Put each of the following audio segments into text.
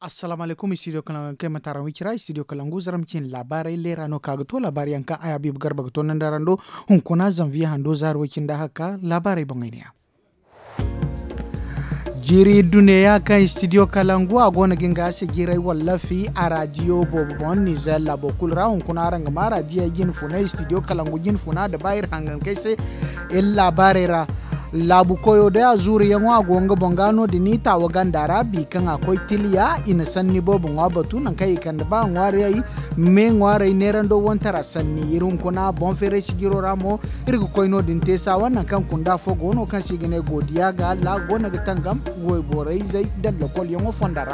Assalamu alaikum studio kalangu kai mataran wikira studio kalangu zaramcin labarai lera no kaga to labari yankan aya bib garba to nan darando hun kuna zanviya hando zarwakin da haka labarai bangainiya jiri duniya kan studio kalangu a gona ginga se girai wallafi a radio bobon ni zalla bokul raun kuna ranga mara dia gin funa studio kalangu gin funa da bayir hangan kai se el labarai ra labu koyo da ya zuri yan wa gonga bongano di ta wa gandara bi kan akwai tiliya ina sanni bobu wa batu nan kai kan ba ngware ai me ngware ne rando wontara sanni irun kuna bon fere sigiro ramo irgo koino din tesa wannan kan kunda fogo no kan sigine godiya ga la gona ga tangam woy borai zai dalla kol yan fondara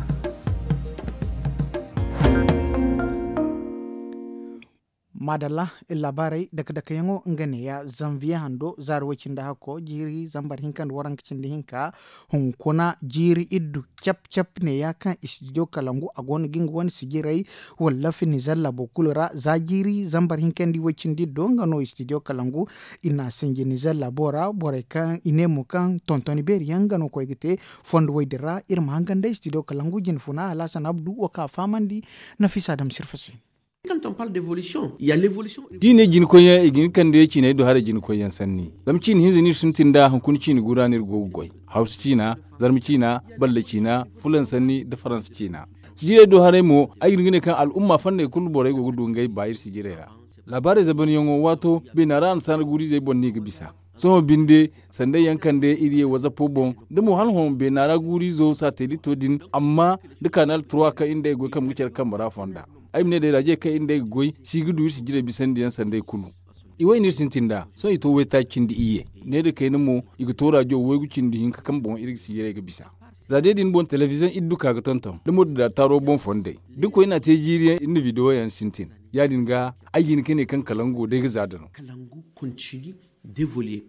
madalla labarai daga yango ngane ya zanviya hando zarwacin da hako jiri zambar hinkan waran kicin da hinka hunkuna jiri iddu cap ne ya kan isjo kalangu a gona ginga wani sigirai wallafi ni zalla bokulura za jiri zambar hinkan di wacin di donga no studio kalangu ina singi ni zalla bora kan inemu kan tontoni beri yanga no ko gite fond waydira irma hanganda studio kalangu jin funa alasan abdu waka famandi nafisa adam sirfasi. Quand on parle d'évolution, il y a l'évolution. Dine jin koya igin kan da yake ne do har jin koyan sanni. Zamci ni hinzini sun tinda hankunci ni guranir gogoy. Hausa cina, zarmi cina, balle cina, fulan sanni da faransa cina. Sijire do hare mo ayirgine kan al'umma fanne kul boray go gudungai bayir sijirera. Labare zaban yongo wato be naran san guri zai bonni ga bisa. So binde sande yankan da iriye waza pobon da mu halhon be nara guri zo satellite din amma da kanal 3 ka inda go kan mucer kan bara fonda. Aimne da raje kai inda goy sigudu si jire bisan diyan sandai kunu iwai ni sintinda so ito weta kindi iye ne da kai namo igto radio wai gucin di hinka kan bon irig si yere ga bisa radio din bon television iddu ka ga tonton da mod da taro bon fonde duk ko ina te jiriye in video yan sintin ya dinga ayin kene kan kalango da ga zadano Kalangu continue d'évoluer.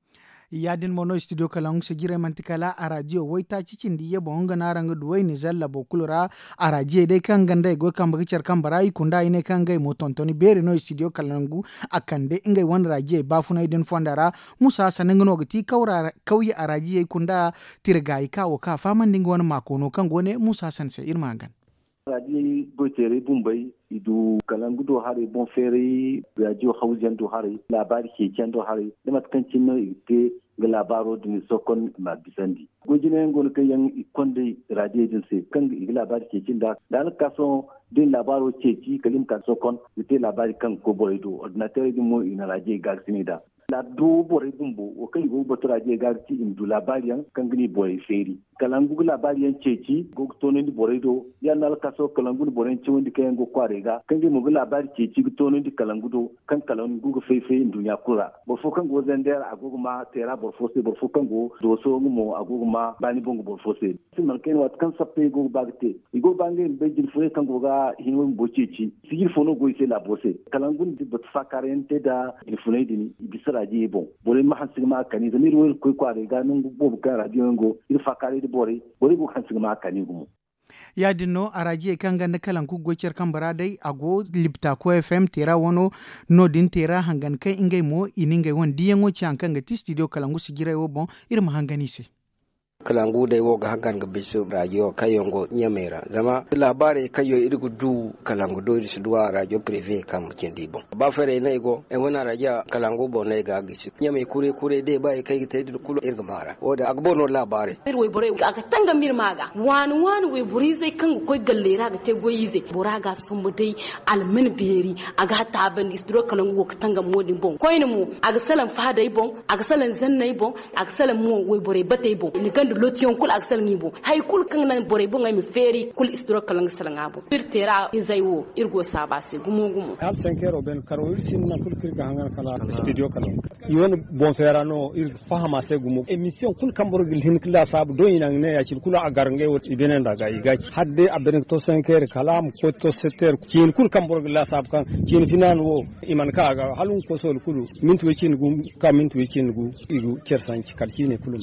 yadin mono studio kalang sigire mantikala a radio waita cikin di yebo honga naranga duwai ni zalla bokulura a radio dai kan ganda go kan bagicar kan barai kunda ine kan gai motontoni beri no studio kalangu akande ingai wan radio bafuna idin fondara musa sanangno gati kaura kauyi a radio kunda tirgai kawo ka faman dingo wani makono kan gone musa sanse irmangan radio gotere bumbai idu kalangu do hari bon fere radio hausen do hari labari ke can do hari da matkancin no ite ga labaro din sokon ma bisandi gojine ngon kan yan konde radio din se kan ga labari ke cin da kaso din labaro ce ci kalim kan sokon ite labari kan ko boydo ordinateur din mo ina radio garsini da la do bore bumbo o kai go batura je garti indu labariyan kan gini bore feri kalangu labariyan ceci go tono ndi bore do ya nal kaso kalangu bore ci wondi kayan go kware ga kan gi mo labari ceci go tono ndi kalangu do kan kalangu go fefe indu nya kura bo fo kan go zender agogo ma tera bo fo kan go do so mo agogo ma bani bongo bo fo se man ken wat kan sappe go bagte igo bange be jil fo kan go ga hinwo bo ceci sigil fo no go ise la bose kalangu ndi bot fakarente da il fo ne dini ibisa radio bon bore ma hansi ma kani zamir wel koy kware ga nun bobu ka radio ngo il fakare de bore bu hansi ma kani gumu ya dinno a radio kan ganda kalan ku gocer kan baradai ago lipta ko fm tera wono no din tera hangan kai ingai mo iningai won diyango chan kan ga studio kalangu sigira wo bon irma hangani se kalangu dai wo ga hagan ga bisu radio kayongo nyamera zama labare kayo irgu du kalangu do su duwa radio privé kam kendi bon ba fere na igo e wona radio kalangu bon ne ga gisu nyame kure dai ba kai ta dir kulo irga mara o da agbo no labare we bore aga tanga mir maga wani we buri zai kan ko gallera ga te goyize boraga sumbu dai almin beri aga ta ban istro kalangu ko tanga modin bon ko mu aga salan fadai bon aga salan zannai bon aga salan mu we bore batay bon ni lotion kul aksal ngibo hay kul kan nan bore bo ngami feri kul istro kalang salangabo irtera izaiwo irgo sabase gumo al senkero ben karo irsin na kul kirga hangan kala studio kalang yon bon ferano ir fahama se gumo emission kul kambor gil hin kala sab do ina ne ya kul agar ngai wot ibenen daga igaci hadde abben to senker kalam ko to setter kin kul kambor gil sab kan kin finan wo iman ka ga halun ko sol kulu mintu kin gum ka mintu kin gu igu cersanci kalcine kulum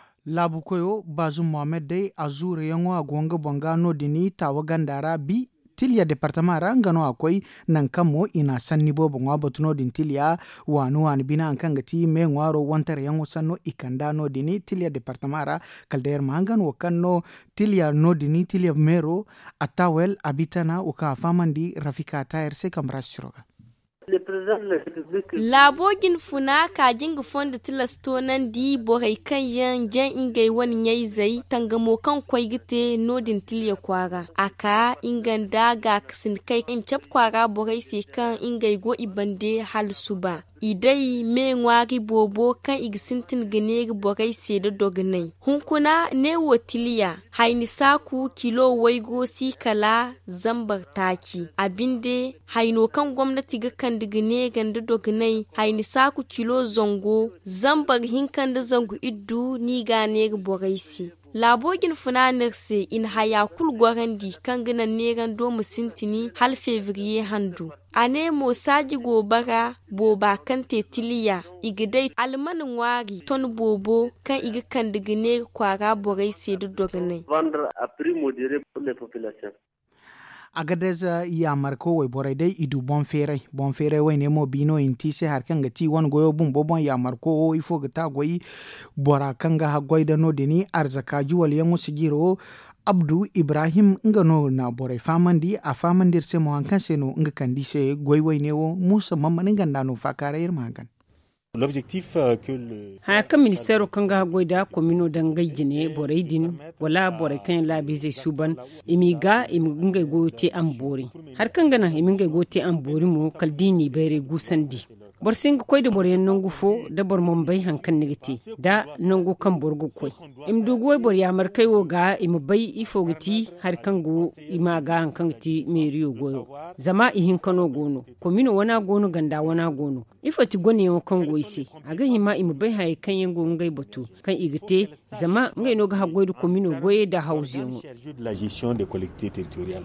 labu koyo bazu Mohamed dai azure yango agonga bonga no dini tawa gandara bi tilia departement ra ngano akwai nan kamo ina sanni bobo ngwa botuno din tilia wanu bina an kanga ti me ngwaro wantar yango sanno ikanda no dini tilia departement ra kalder mangan wakanno tilia no dini tilia mero atawel abitana uka famandi rafika tayar se kamra siroga labogin funa kajin gufon da tilasto nan di borai kan yan jan ingai wani yayi zai tangamo kan kwai gite nodin tilya kwara aka inganda ga kasin kai in cap kwara borai se kan ingai go ibande hal suba idai me ngwari bobo kan igsintin gane borai se da dognai hunkuna ne wotiliya haini saku kilo waigo si kala zambar taki abinde haino kan gwamnati ga kan digine ganda dognai haini saku kilo zongo zambar hinkan da zango iddu ni gane borai si labogin funanar se in haya kul gwarandi kan ganan neran domu sintini hal fevrier handu ane mo saji gobara boba kan tetiliya igidai almanin wari ton bobo kan iga kan digine kwara borai se da dognai vendre à prix modéré pour les populations. agadeza ya marko wai borai dai idu bon fere wai nemo bino inti se har kanga ti wan goyo bum bobon ya marko ifo gata goyi bora kanga ha goida no dini arzaka juwal yango sigiro Abdu Ibrahim ngano na borai famandi a famandir se mo hankan se no nga kandi se goy wai newo musa mamman nganda no fakara irmagan l'objectif que le haka ministero kanga goida komino dangai jine boraidin wala borai kan labize suban imiga iminga gote ambori har kanga na iminga gote ambori mo kaldini bere gusandi borsinga koyde boryen nongu fo da bor mombay hankan negiti da nongu kan borgo koy imdugo bor ya markay wo ga imbay ifogiti har kango imaga hankan ti meriyo goyo zama ihin kano gono komino wana gono ganda wana gono ifoti gone wo kango ise aga hima imbay hay kan yengo ngai botu kan igite zama ngai no ga hagoydu komino goye da hausiyo la gestion des collectivités territoriales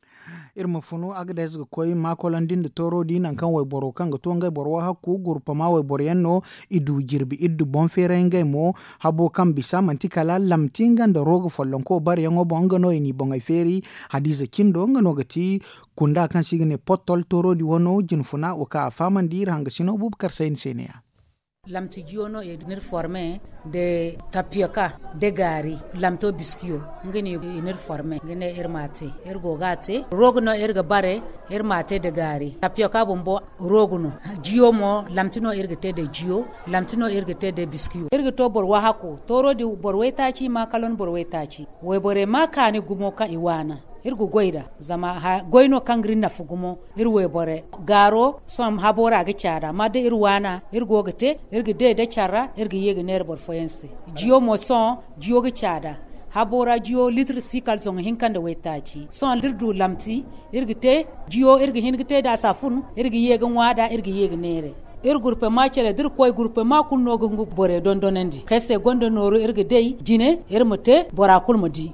irma funu agdes ga koy makolandin da toro dinan kan way boro kan ga to ngai boro hakku gurpa ma way boro yanno idu jirbi iddu bon fere ngai mo habo kan bisa mantikala lamtingan da rogo follon ko bar yango bonga no ini bonga feri hadiza kindo ngano gati kunda kan sigene potol toro di wono jin funa o ka famandir hanga sino bubkar sain senia lamto jiono e nir forme de tapioca de gari lamto biskio ngene nir forme ngene irmate ergogate rogno erga bare irmate de gari tapioca bombo rogno jiomo lamtino ergete de jio lamtino ergete de biskio erga to bor wahako toro di bor wetachi ma kalon bor wetachi we bore makani gumo ka iwana irgu goida zama ha goino kangri na fugumo irwe bore garo som habora ga chara made irwana irgo gate irgi de chara irgi yega ner bor foyense jio mo son jio ga chada habora jio litre sikal zong hinkande wetachi son lirdu lamti irgi te jio irgi hingite da safun irgi yega wada irgi yega nere gurpe ma cele dir koy gurpe ma kunno gungu bore dondonandi kesse gondo noru irgi dey jine irmute bora kulmudi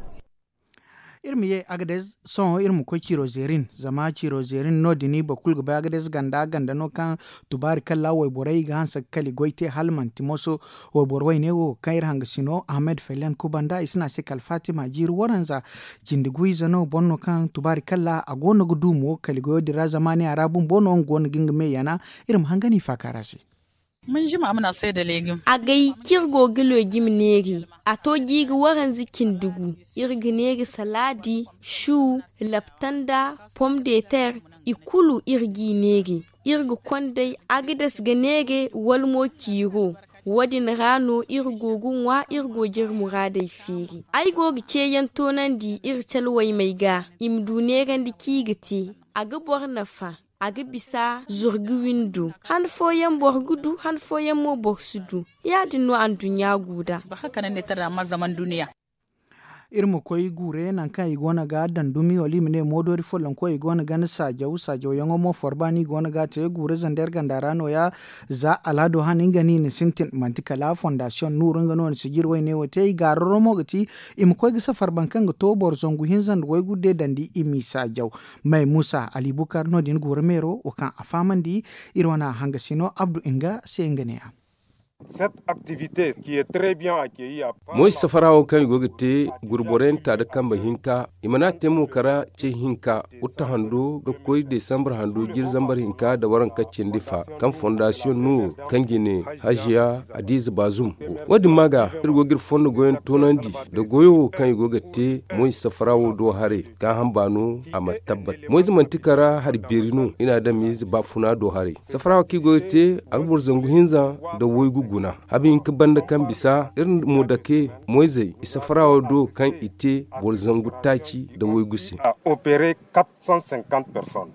irmiye agades son irmu ko kirozerin zama kirozerin no dini bakul ga agades ganda no kan tubari kala way boray ga hansa kali goite halman timoso way borway ne wo kair hanga sino ahmed felen kubanda isna se kal fatima jir waranza jindigui zano bonno kan tubari kala agono gudumo kali goyodi razamani arabun bono ngon gingme yana irim hangani fakarasi mun jima muna sai da legim a gai kirgo gilo gimneri a to giga waran zikin dugu irgineri saladi shu laptanda pomme de terre ikulu irgi neri irgu kwandai agdas ganege walmo kiro wadin rano irgogun wa irgogir muradai firi ai gogi ce yantonan di ircalwai mai ga imduneran di kigati a gabar nafa aga bisa zurgi windu han foyen borgudu han foyen mo borsudu ya dinu an dunya guda ba haka nan ne tara ma zaman duniya irmu koy gure nan kan igona ga dandumi oli mine modori folon ko igona ga na sajaw yango mo forbani igona ga te gure zander gandarano ya za alado hanin gani ni sintin mantikala foundation nurun ga non sigir wai ne wote garro mo gati im koy ga safar bankan ga to bor zongu hinzan wai gude dandi imi sajaw mai musa ali bukar no din gure mero o kan afamandi irwana hanga sino abdu inga se ngane Cette activité qui est très bien accueillie à Moy safarawo kan gogite gurboren ta da kamba hinka imana temo kara ce hinka utta hando ga koy December hando jir zambar hinka da waran kaccin difa kan fondation nu kan gine hajiya Adiz Bazum wadin maga irgo gir fondo goyen tonandi da goyo kan gogite moy safarawo do hare ga hambano ama tabbat moy zamantikara har birinu ina da miz bafuna do hare safarawo ki gogite agbur zangu hinza da woy guguna abin ka banda kan bisa irin mu da ke moise isa farawa do kan ite bolzangu taci da woigusi a opéré 450 personnes.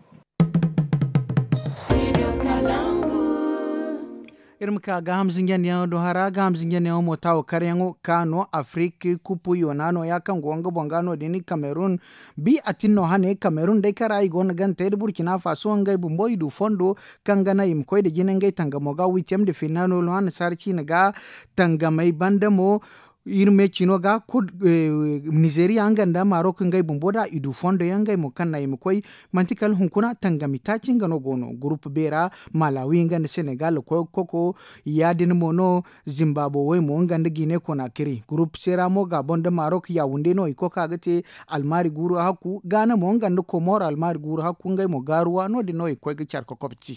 irmka ga hamzingen ya do hara ga hamzingen ya mo taw karyango kano afrique kupu yonano ya kan gonga bongano dini cameroon bi atinno hane cameroon dai karai gon gante de burkina faso ngai bumboy du fondo kangana im koy de jinen ngai tanga moga witem de finano lo han sarchi naga tanga mai bandamo irme chino ga kud Nigeria anganda Maroc ngai bumboda idu fondo yangai mukanna imkoi mantikal hunkuna tangami tachinga no gono group bera Malawi nganda Senegal ko koko yadin mono Zimbabwe mo nganda Guinea Conakry group sera mo ga bonda Maroc ya wunde no iko kagate almari guru haku Ghana mo nganda Komoro almari guru haku ngai mo garuwa no di no iko ga charko kopti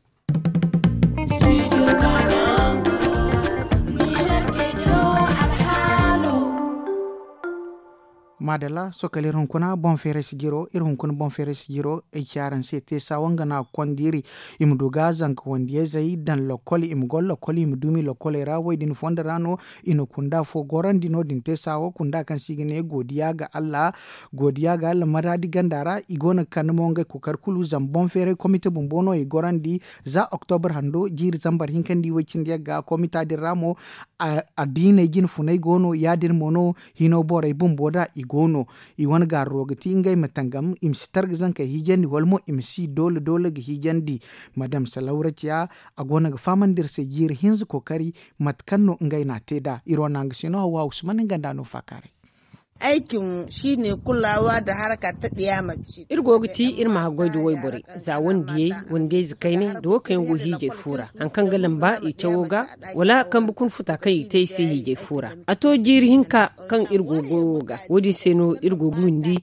madala sokali hunkuna bon fere sigiro hunkuna bon fere sigiro e charan sete sawanga na kondiri imduga zank wondiye zai dan lokoli imgol lokoli imdumi lokoli rawo din fondarano ino kunda fo gorandi no din te sawo kunda kan sigine godiya ga Allah maradi gandara igona kan monga ko karkulu zam bon fere komite bumbono e gorandi za october hando jir zambar hinkandi wacindi ga komita di ramo adine jin funai gono yadir mono hino bore bumboda gono I wan gar rogati ngay matangam im stargzan ka hijandi walmo im si dole ga hijandi madam salawratia agona ga famandir se jir hinz kokari matkanno ngay na teda irona ngisino wa usman nganda no fakare aikin shine kulawa da harka ta diya mace irgogiti irma goido woybore za wondiye wonde zikaine do kan go hije fura an kan galamba I cewoga wala kan bukun futa kai tai sai hije fura ato jiri hinka kan irgogoga wodi seno irgogundi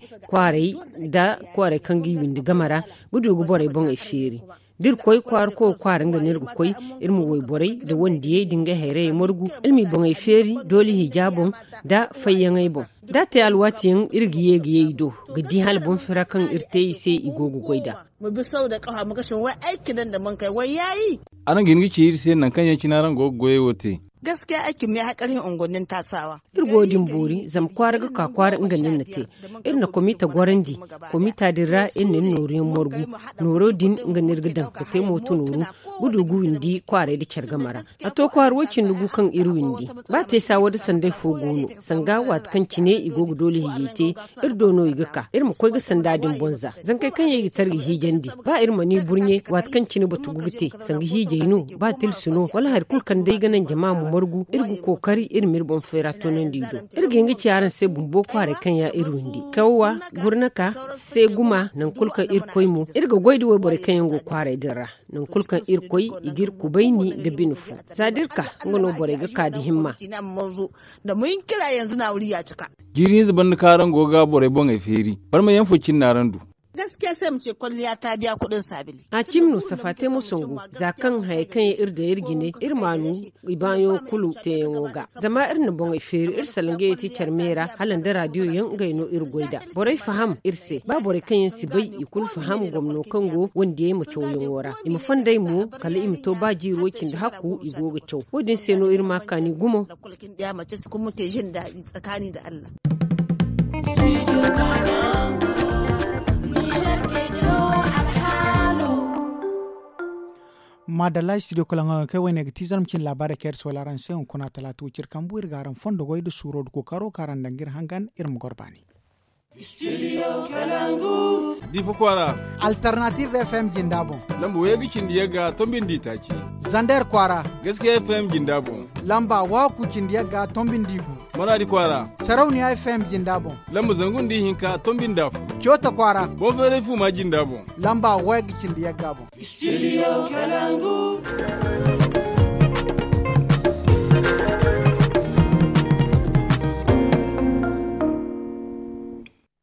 kware kan gi windi gamara gudu go bore bon e feri dir koy kwar ko kwar nga nergu koy irmu woy boray de wondiye dinga here morgu ilmi bongay feri doli hijabon da fayyangay bon da te alwatin irgiye do gidi hal bon fira kan irte sai igogo goida mu bi sau da kafa muka shin wai aikin da mun kai wai yayi anan gingi ci irse nan kan yanki naran gogoye wote gaskiya aikin mai hakarin ungonin tasawa irgodin bori zam kwaraga ka kwara inganin nate irna komita gorandi komita dira inin norin morgu norodin inganir gidan ka te moto noru gudugu indi kware da chargamara ato kwar wacin lugu kan irwindi ba te sa wada sandai fogono sanga wat kan cine igogu dole hiyete irdono igaka irma koi ga sandadin bonza zan kai kan yayi targi hijandi ba irma ni burnye wat kan cine batu gugute sanga hijeinu ba tilsuno wala har kul kan dai ganan jama'a morgu irgu kokari irmir bon fera tonen dido irgengi ciaran se bumbo kware kan ya irwindi kawwa gurnaka se guma nan kulka irkoimu irga goidi wo bore kan yango kware dira nan kulkan irkoi igir kubaini da binufu zadirka ngono bore ga kadi himma da mun kira yanzu na wuri ya cika girin zuban karan goga bore bon e feri bar ma yanfucin narandu gaskiya sai mu ce kwalliya ta biya kuɗin sabili a cimno safate musongu zakan haikan ya irda irgine irmanu ibayo kulu te yangoga zama irna bon ifir irsalange ti charmera halan da radio yan gaino irgoida borai faham irse ba borai kan yin sibai ikul faham gomno kango wanda yayi mace wora im fandai mu kala im to ba jirokin da haku igoga cew wodin seno irma kani gumo da kulkin da mace su kuma te jin daɗi tsakani da Allah madala studio kolanga kai wani ga tizar mkin labara kayar solaran sai kuna talatu cirkan buir garan fondo goidu suro ko karo karan dangir hangan irin gorbani Studio Kalangu. Difu kwara. Alternative FM Jindabo. Lambo ya gikin diyaga tombin ditaki. Zander kwara. Gaskiya FM Jindabo. Lamba wa kukin diyaga tombin digu. Maradi kwara. Sarauniya FM Jindabo. Lamba zangun di hinka tombin dafu. Kyota kwara. Bofere fu ma Jindabo. Lamba wa gikin diyaga bo. Studio Kalangu.